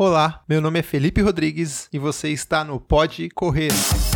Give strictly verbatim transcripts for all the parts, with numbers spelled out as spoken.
Olá, meu nome é Felipe Rodrigues e você está no Pode Correr.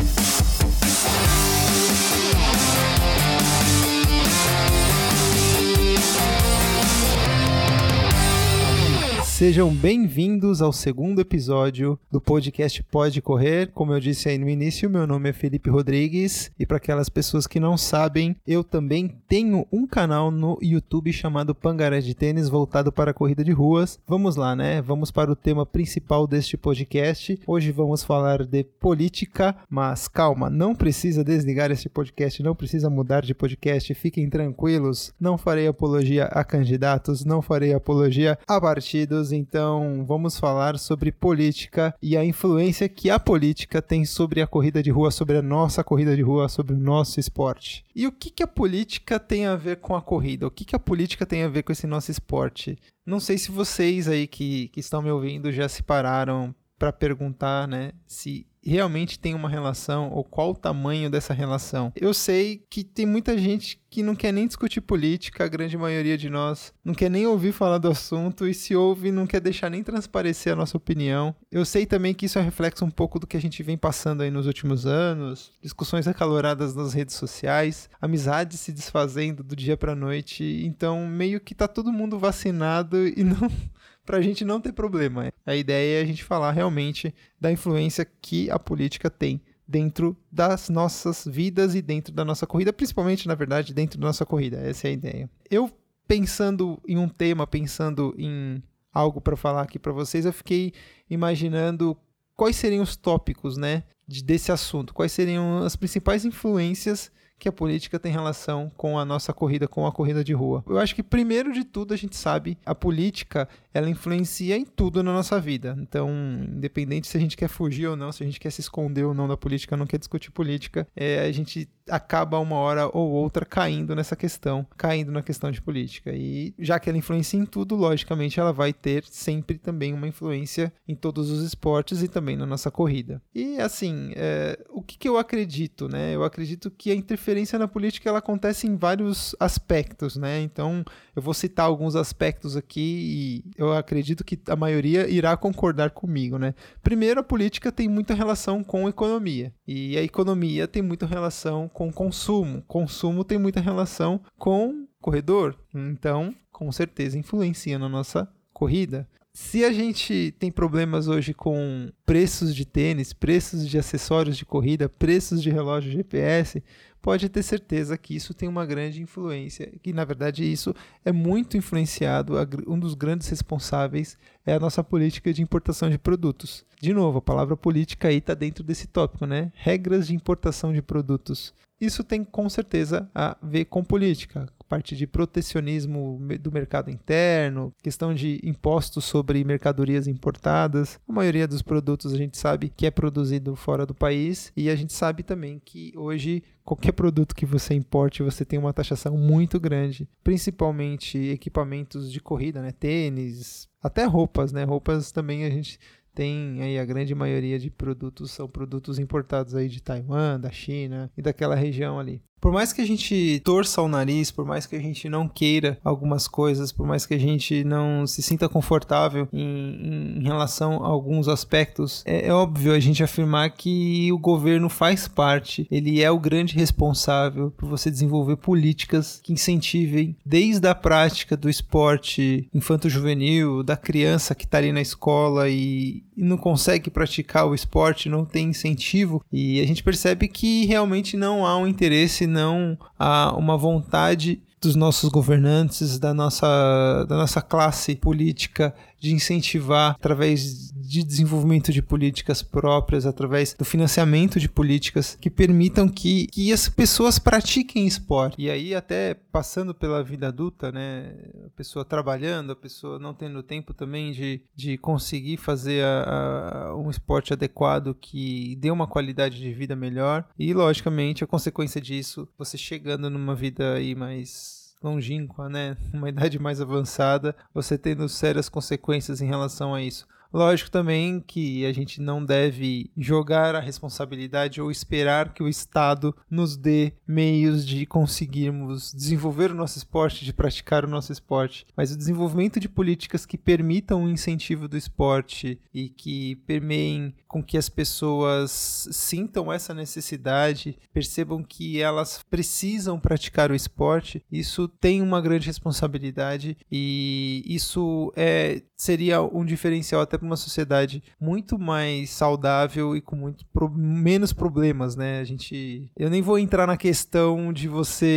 Sejam bem-vindos ao segundo episódio do podcast Pode Correr. Como eu disse aí no início, meu nome é Felipe Rodrigues e para aquelas pessoas que não sabem, eu também tenho um canal no YouTube chamado Pangaré de Tênis, voltado para a corrida de ruas. Vamos lá, né? Vamos para o tema principal deste podcast. Hoje vamos falar de política, mas calma, não precisa desligar este podcast, não precisa mudar de podcast, fiquem tranquilos. Não farei apologia a candidatos, não farei apologia a partidos. Então vamos falar sobre política e a influência que a política tem sobre a corrida de rua, sobre a nossa corrida de rua, sobre o nosso esporte. E o que, que a política tem a ver com a corrida? O que, que a política tem a ver com esse nosso esporte? Não sei se vocês aí que, que estão me ouvindo já se pararam para perguntar, né, se realmente tem uma relação ou qual o tamanho dessa relação. Eu sei que tem muita gente que não quer nem discutir política, a grande maioria de nós não quer nem ouvir falar do assunto e se ouve não quer deixar nem transparecer a nossa opinião. Eu sei também que isso é reflexo um pouco do que a gente vem passando aí nos últimos anos, discussões acaloradas nas redes sociais, amizades se desfazendo do dia para a noite, então meio que tá todo mundo vacinado e não... pra gente não ter problema. A ideia é a gente falar realmente da influência que a política tem dentro das nossas vidas e dentro da nossa corrida, principalmente, na verdade, dentro da nossa corrida. Essa é a ideia. Eu, pensando em um tema, pensando em algo para falar aqui para vocês, eu fiquei imaginando quais seriam os tópicos, né, desse assunto, quais seriam as principais influências que a política tem relação com a nossa corrida, com a corrida de rua. Eu acho que, primeiro de tudo, a gente sabe, a política, ela influencia em tudo na nossa vida. Então, independente se a gente quer fugir ou não, se a gente quer se esconder ou não da política, não quer discutir política, é, a gente acaba uma hora ou outra caindo nessa questão, caindo na questão de política. E já que ela influencia em tudo, logicamente, ela vai ter sempre também uma influência em todos os esportes e também na nossa corrida. E, assim, é, o que, que eu acredito, né? Eu acredito que a interferência A interferência na política ela acontece em vários aspectos, né? Então eu vou citar alguns aspectos aqui e eu acredito que a maioria irá concordar comigo, né? Primeiro, a política tem muita relação com a economia e a economia tem muita relação com consumo, consumo tem muita relação com corredor, então com certeza influencia na nossa corrida. Se a gente tem problemas hoje com preços de tênis, preços de acessórios de corrida, preços de relógio G P S, pode ter certeza que isso tem uma grande influência, que na verdade isso é muito influenciado, um dos grandes responsáveis é a nossa política de importação de produtos. De novo, a palavra política aí está dentro desse tópico, né? Regras de importação de produtos. Isso tem com certeza a ver com política, parte de protecionismo do mercado interno, questão de impostos sobre mercadorias importadas. A maioria dos produtos a gente sabe que é produzido fora do país e a gente sabe também que hoje qualquer produto que você importe você tem uma taxação muito grande, principalmente equipamentos de corrida, né? Tênis, até roupas, né? Roupas também a gente tem aí a grande maioria de produtos são produtos importados aí de Taiwan, da China e daquela região ali. Por mais que a gente torça o nariz, por mais que a gente não queira algumas coisas, por mais que a gente não se sinta confortável em, em relação a alguns aspectos, é, é óbvio a gente afirmar que o governo faz parte, ele é o grande responsável por você desenvolver políticas que incentivem desde a prática do esporte infanto-juvenil, da criança que está ali na escola e, e não consegue praticar o esporte, não tem incentivo, e a gente percebe que realmente não há um interesse, não há uma vontade dos nossos governantes, da nossa, da nossa classe política de incentivar através de desenvolvimento de políticas próprias, através do financiamento de políticas que permitam que, que as pessoas pratiquem esporte. E aí até passando pela vida adulta, né, a pessoa trabalhando, a pessoa não tendo tempo também de, de conseguir fazer a, a, um esporte adequado que dê uma qualidade de vida melhor e, logicamente, a consequência disso, você chegando numa vida aí mais longínqua, né, uma idade mais avançada, você tendo sérias consequências em relação a isso. Lógico também que a gente não deve jogar a responsabilidade ou esperar que o Estado nos dê meios de conseguirmos desenvolver o nosso esporte, de praticar o nosso esporte, mas o desenvolvimento de políticas que permitam o incentivo do esporte e que permeiem com que as pessoas sintam essa necessidade, percebam que elas precisam praticar o esporte, isso tem uma grande responsabilidade e isso é, seria um diferencial até para uma sociedade muito mais saudável e com muito pro, menos problemas, né? A gente, eu nem vou entrar na questão de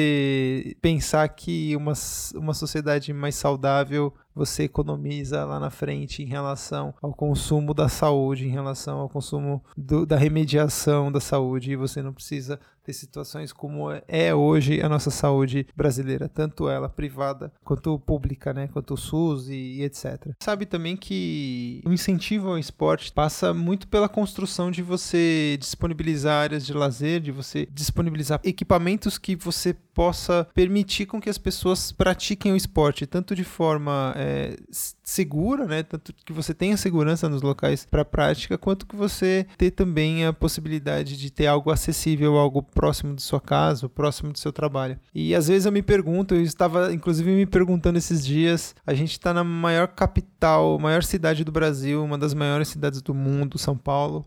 você pensar que uma, uma sociedade mais saudável você economiza lá na frente em relação ao consumo da saúde, em relação ao consumo do, da remediação da saúde, e você não precisa ter situações como é hoje a nossa saúde brasileira, tanto ela privada quanto pública, né, quanto o SUS e, e etcétera. Sabe também que o incentivo ao esporte passa muito pela construção de você disponibilizar áreas de lazer, de você disponibilizar equipamentos que você possa permitir com que as pessoas pratiquem o esporte, tanto de forma é, segura, né, tanto que você tenha segurança nos locais para prática, quanto que você ter também a possibilidade de ter algo acessível, algo próximo de sua casa, próximo do seu trabalho. E às vezes eu me pergunto, eu estava inclusive me perguntando esses dias, a gente está na maior capital, maior cidade do Brasil, uma das maiores cidades do mundo, São Paulo,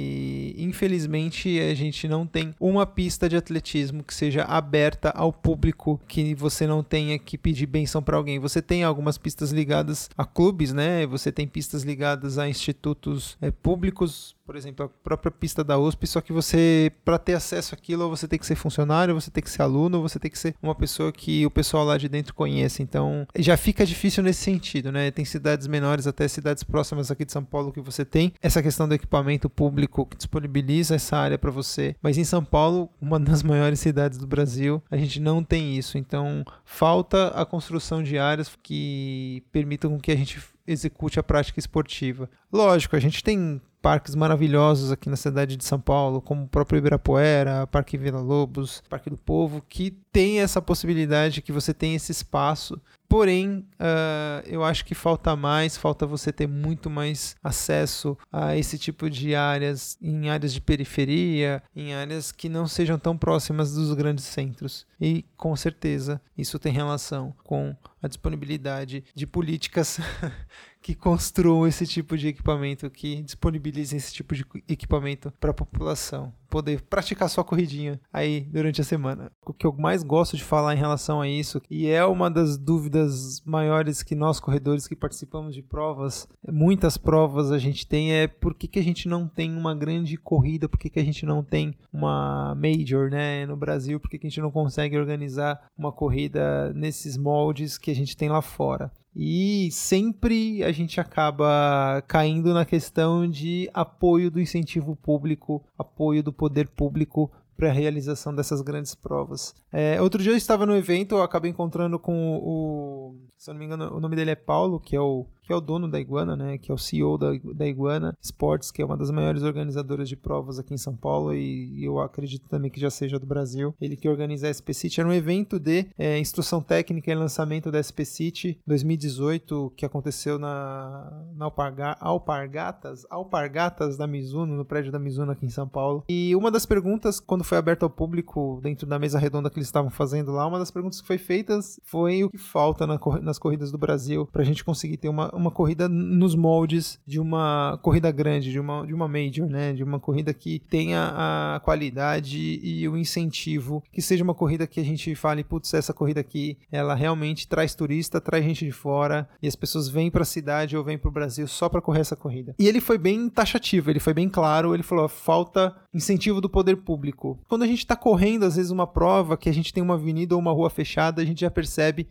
e infelizmente a gente não tem uma pista de atletismo que seja aberta ao público, que você não tenha que pedir benção para alguém. Você tem algumas pistas ligadas a clubes, né? Você tem pistas ligadas a institutos é, públicos, por exemplo, a própria pista da U S P, só que você, para ter acesso àquilo, você tem que ser funcionário, você tem que ser aluno, você tem que ser uma pessoa que o pessoal lá de dentro conhece. Então, já fica difícil nesse sentido, né? Tem cidades menores, até cidades próximas aqui de São Paulo, que você tem essa questão do equipamento público que disponibiliza essa área para você. Mas em São Paulo, uma das maiores cidades do Brasil, a gente não tem isso. Então, falta a construção de áreas que permitam que a gente execute a prática esportiva. Lógico, a gente tem parques maravilhosos aqui na cidade de São Paulo, como o próprio Ibirapuera, Parque Vila Lobos, Parque do Povo, que tem essa possibilidade, que você tem esse espaço. Porém, uh, eu acho que falta mais, falta você ter muito mais acesso a esse tipo de áreas, em áreas de periferia, em áreas que não sejam tão próximas dos grandes centros. E, com certeza, isso tem relação com a disponibilidade de políticas que construam esse tipo de equipamento, que disponibilizem esse tipo de equipamento para a população poder praticar sua corridinha aí durante a semana. O que eu mais gosto de falar em relação a isso, e é uma das dúvidas maiores que nós corredores que participamos de provas, muitas provas a gente tem, é por que, que a gente não tem uma grande corrida, por que, que a gente não tem uma major, né, no Brasil, por que, que a gente não consegue organizar uma corrida nesses moldes que a gente tem lá fora. E sempre a gente acaba caindo na questão de apoio do incentivo público, apoio do poder público para a realização dessas grandes provas. É, outro dia eu estava no evento, eu acabei encontrando com o, se eu não me engano, o nome dele é Paulo, que é o, que é o dono da Iguana, né, que é o C E O da, da Iguana Sports, que é uma das maiores organizadoras de provas aqui em São Paulo, e, e eu acredito também que já seja do Brasil. Ele que organiza a S P City, era um evento de é, instrução técnica e lançamento da S P City dois mil e dezoito, que aconteceu na, na Alparga, Alpargatas, Alpargatas da Mizuno, no prédio da Mizuno aqui em São Paulo. E uma das perguntas, quando foi aberto ao público, dentro da mesa redonda que eles estavam fazendo lá, uma das perguntas que foi feita foi o que falta na, nas corridas do Brasil para a gente conseguir ter uma, uma corrida nos moldes de uma corrida grande, de uma, de uma major, né? De uma corrida que tenha a qualidade e o incentivo, que seja uma corrida que a gente fale, putz, essa corrida aqui, ela realmente traz turista, traz gente de fora, e as pessoas vêm para a cidade ou vêm para o Brasil só para correr essa corrida. E ele foi bem taxativo, ele foi bem claro, ele falou, falta incentivo do poder público. Quando a gente está correndo, às vezes, uma prova que a gente tem uma avenida ou uma rua fechada, a gente já percebe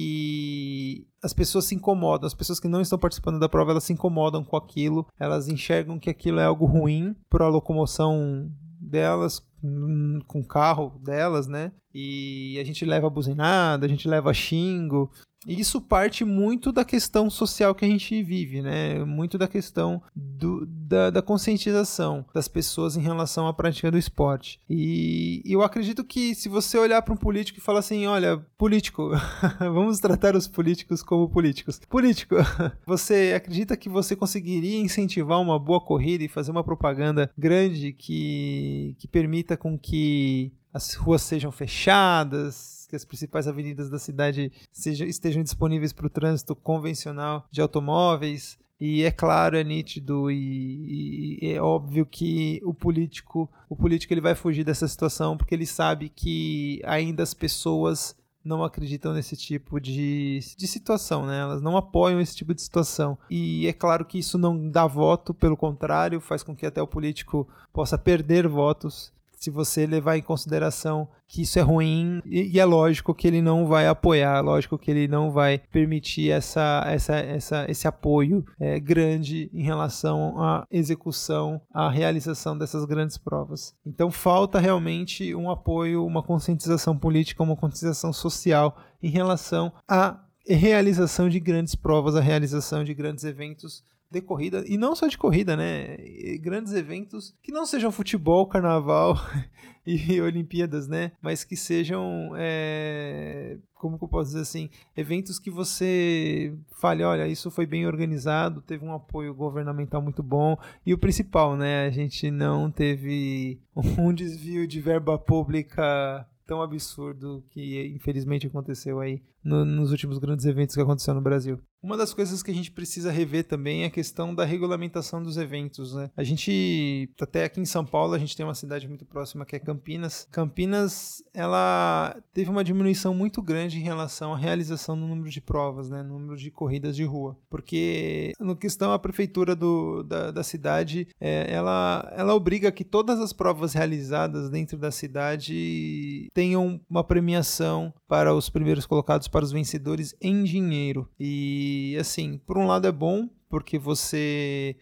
que as pessoas se incomodam, as pessoas que não estão participando da prova, elas se incomodam com aquilo, elas enxergam que aquilo é algo ruim para a locomoção delas, com o carro delas, né? E a gente leva buzinada, a gente leva xingo. E isso parte muito da questão social que a gente vive, né? Muito da questão do, da, da conscientização das pessoas em relação à prática do esporte. E eu acredito que se você olhar para um político e falar assim, olha, político, vamos tratar os políticos como políticos. Político, você acredita que você conseguiria incentivar uma boa corrida e fazer uma propaganda grande que, que permita com que as ruas sejam fechadas, que as principais avenidas da cidade sejam, estejam disponíveis para o trânsito convencional de automóveis? E é claro, é nítido e, e é óbvio que o político, o político ele vai fugir dessa situação porque ele sabe que ainda as pessoas não acreditam nesse tipo de, de situação, né? Elas não apoiam esse tipo de situação. E é claro que isso não dá voto, pelo contrário, faz com que até o político possa perder votos, se você levar em consideração que isso é ruim, e é lógico que ele não vai apoiar, lógico que ele não vai permitir essa, essa, essa, esse apoio é, grande em relação à execução, à realização dessas grandes provas. Então falta realmente um apoio, uma conscientização política, uma conscientização social em relação à realização de grandes provas, a realização de grandes eventos de corrida, e não só de corrida, né? Grandes eventos que não sejam futebol, carnaval e Olimpíadas, né? Mas que sejam, é... como que eu posso dizer assim, eventos que você fale, olha, isso foi bem organizado, teve um apoio governamental muito bom, e o principal, né? A gente não teve um desvio de verba pública tão absurdo que infelizmente aconteceu aí no, nos últimos grandes eventos que aconteceram no Brasil. Uma das coisas que a gente precisa rever também é a questão da regulamentação dos eventos, né? A gente, até aqui em São Paulo, a gente tem uma cidade muito próxima que é Campinas. Campinas, ela teve uma diminuição muito grande em relação à realização do número de provas, né? No número de corridas de rua. Porque, no questão, a prefeitura do, da, da cidade, é, ela, ela obriga que todas as provas realizadas dentro da cidade tenham uma premiação para os primeiros colocados, para os vencedores em dinheiro. E, assim, por um lado é bom, porque você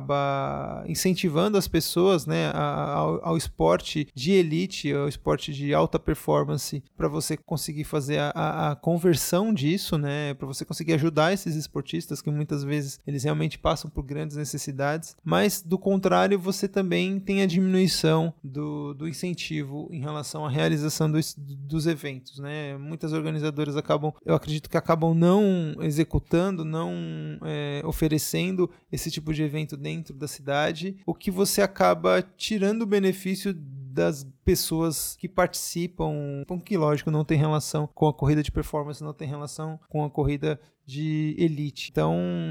acaba incentivando as pessoas, né, ao, ao esporte de elite, ao esporte de alta performance, para você conseguir fazer a, a, a conversão disso, né, para você conseguir ajudar esses esportistas que muitas vezes eles realmente passam por grandes necessidades, mas do contrário você também tem a diminuição do, do incentivo em relação à realização dos, dos eventos, né, muitas organizadoras acabam, eu acredito que acabam não executando, não é, oferecendo esse tipo de evento dentro da cidade, o que você acaba tirando o benefício das pessoas que participam, que lógico não tem relação com a corrida de performance, não tem relação com a corrida de elite. Então,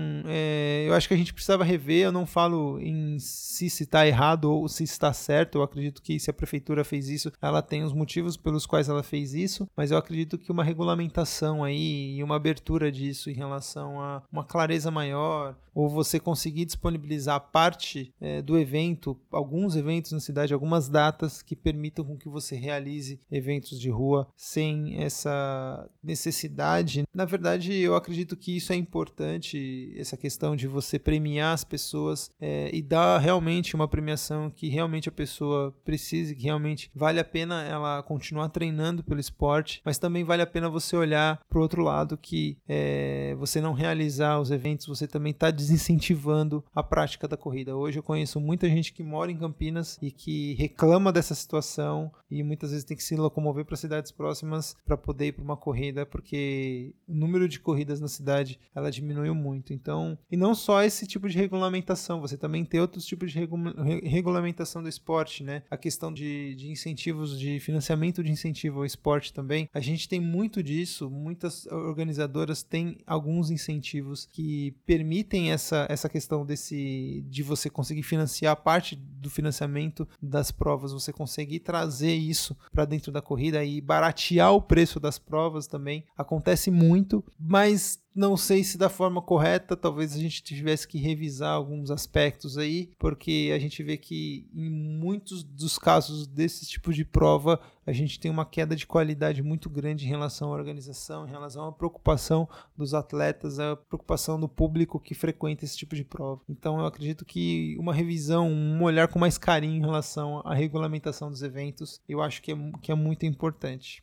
é, eu acho que a gente precisava rever, eu não falo em se está errado ou se está certo, eu acredito que se a prefeitura fez isso, ela tem os motivos pelos quais ela fez isso, mas eu acredito que uma regulamentação aí e uma abertura disso em relação a uma clareza maior, ou você conseguir disponibilizar parte é, do evento, alguns eventos na cidade, algumas datas que permitam com que você realize eventos de rua sem essa necessidade. Na verdade, eu acredito que isso é importante, essa questão de você premiar as pessoas é, e dar realmente uma premiação que realmente a pessoa precise, que realmente vale a pena ela continuar treinando pelo esporte, mas também vale a pena você olhar para o outro lado que é, você não realizar os eventos, você também está desincentivando a prática da corrida. Hoje eu conheço muita gente que mora em Campinas e que reclama dessa situação e muitas vezes tem que se locomover para cidades próximas para poder ir para uma corrida, porque o número de corridas na cidade ela diminuiu muito. Então, e não só esse tipo de regulamentação, você também tem outros tipos de regu- regulamentação do esporte, né? A questão de, de incentivos, de financiamento de incentivo ao esporte também. A gente tem muito disso, muitas organizadoras têm alguns incentivos que permitem essa, essa questão desse, de você conseguir financiar parte do financiamento das provas, você conseguir trazer isso para dentro da corrida e baratear o preço das provas também. Acontece muito, mas não sei se da forma correta, talvez a gente tivesse que revisar alguns aspectos aí, porque a gente vê que em muitos dos casos desse tipo de prova, a gente tem uma queda de qualidade muito grande em relação à organização, em relação à preocupação dos atletas, a preocupação do público que frequenta esse tipo de prova. Então eu acredito que uma revisão, um olhar com mais carinho em relação à regulamentação dos eventos, eu acho que é, que é muito importante.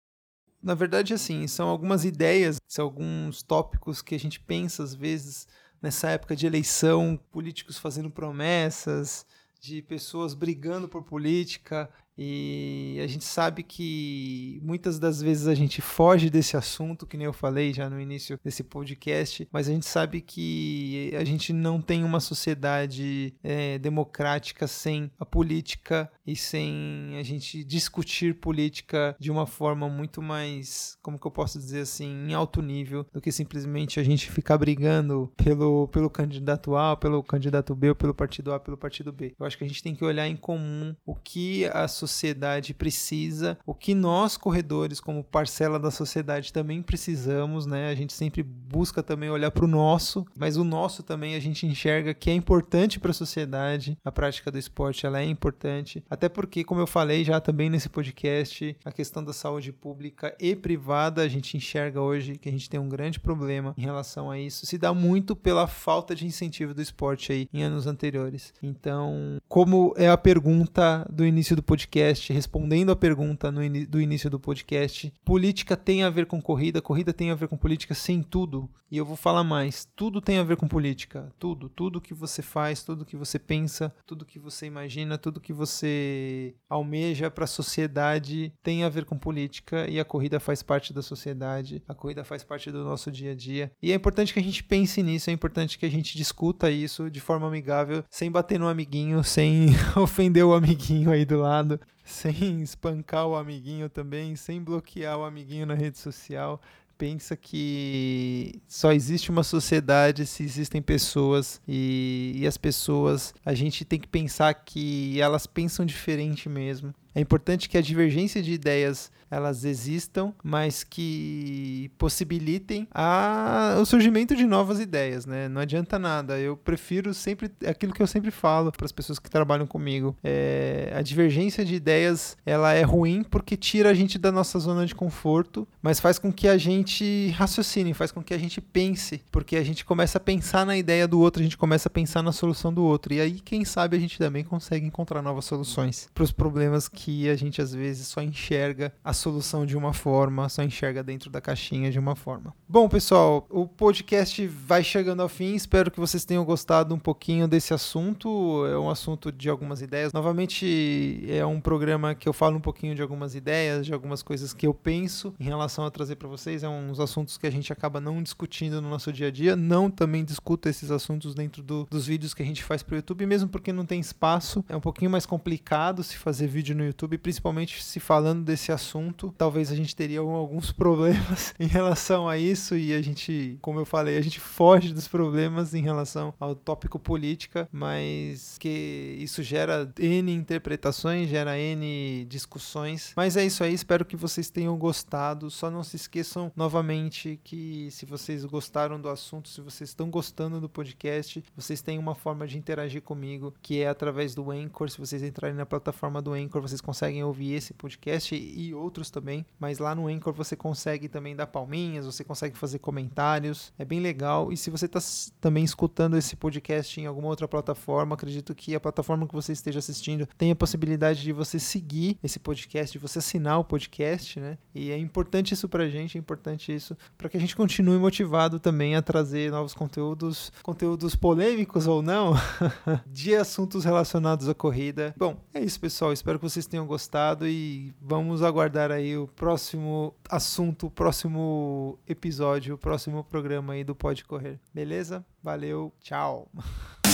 Na verdade, assim, são algumas ideias, são alguns tópicos que a gente pensa às vezes nessa época de eleição, políticos fazendo promessas, de pessoas brigando por política, e a gente sabe que muitas das vezes a gente foge desse assunto, que nem eu falei já no início desse podcast, mas a gente sabe que a gente não tem uma sociedade é, democrática sem a política e sem a gente discutir política de uma forma muito mais, como que eu posso dizer assim, em alto nível, do que simplesmente a gente ficar brigando pelo, pelo candidato A, pelo candidato B, ou pelo partido A, pelo partido B. Eu acho que a gente tem que olhar em comum o que a sociedade precisa, o que nós, corredores, como parcela da sociedade, também precisamos, né? A gente sempre busca também olhar para o nosso, mas o nosso também a gente enxerga que é importante para a sociedade. A prática do esporte, ela é importante, até porque, como eu falei já também nesse podcast, a questão da saúde pública e privada, a gente enxerga hoje que a gente tem um grande problema em relação a isso. Se dá muito pela falta de incentivo do esporte aí em anos anteriores. Então, como é a pergunta do início do podcast, respondendo a pergunta no in- do início do podcast, política tem a ver com corrida, corrida tem a ver com política, sim, tudo. E eu vou falar mais, tudo tem a ver com política, tudo, tudo que você faz, tudo que você pensa, tudo que você imagina, tudo que você almeja para a sociedade tem a ver com política, e a corrida faz parte da sociedade, a corrida faz parte do nosso dia a dia. E é importante que a gente pense nisso, é importante que a gente discuta isso de forma amigável, sem bater no amiguinho, sem ofender o amiguinho aí do lado, sem espancar o amiguinho também, sem bloquear o amiguinho na rede social. Pensa que só existe uma sociedade se existem pessoas, e, e as pessoas, a gente tem que pensar que elas pensam diferente mesmo. É importante que a divergência de ideias elas existam, mas que possibilitem a, o surgimento de novas ideias, né? Não adianta nada. Eu prefiro sempre aquilo que eu sempre falo para as pessoas que trabalham comigo. É, a divergência de ideias ela é ruim porque tira a gente da nossa zona de conforto, mas faz com que a gente raciocine, faz com que a gente pense, porque a gente começa a pensar na ideia do outro, a gente começa a pensar na solução do outro. E aí, quem sabe, a gente também consegue encontrar novas soluções para os problemas que a gente às vezes só enxerga a solução de uma forma, só enxerga dentro da caixinha de uma forma. Bom, pessoal, o podcast vai chegando ao fim, espero que vocês tenham gostado um pouquinho desse assunto, é um assunto de algumas ideias. Novamente, é um programa que eu falo um pouquinho de algumas ideias, de algumas coisas que eu penso em relação a trazer para vocês, é uns assuntos que a gente acaba não discutindo no nosso dia a dia, não também discuto esses assuntos dentro do, dos vídeos que a gente faz para o YouTube, mesmo porque não tem espaço, é um pouquinho mais complicado se fazer vídeo no YouTube, principalmente se falando desse assunto, talvez a gente teria alguns problemas em relação a isso, e a gente, como eu falei, a gente foge dos problemas em relação ao tópico política, mas que isso gera N interpretações, gera N discussões, mas é isso aí, espero que vocês tenham gostado, só não se esqueçam novamente que se vocês gostaram do assunto, se vocês estão gostando do podcast, vocês têm uma forma de interagir comigo, que é através do Anchor. Se vocês entrarem na plataforma do Anchor, vocês conseguem ouvir esse podcast e outros também, mas lá no Anchor você consegue também dar palminhas, você consegue fazer comentários, é bem legal. E se você está também escutando esse podcast em alguma outra plataforma, acredito que a plataforma que você esteja assistindo tem a possibilidade de você seguir esse podcast, de você assinar o podcast, né? E é importante isso pra gente, é importante isso para que a gente continue motivado também a trazer novos conteúdos, conteúdos polêmicos ou não, de assuntos relacionados à corrida. Bom, é isso, pessoal, espero que vocês tenham gostado e vamos aguardar aí o próximo assunto, o próximo episódio, o próximo programa aí do Pode Correr. Beleza? Valeu, tchau!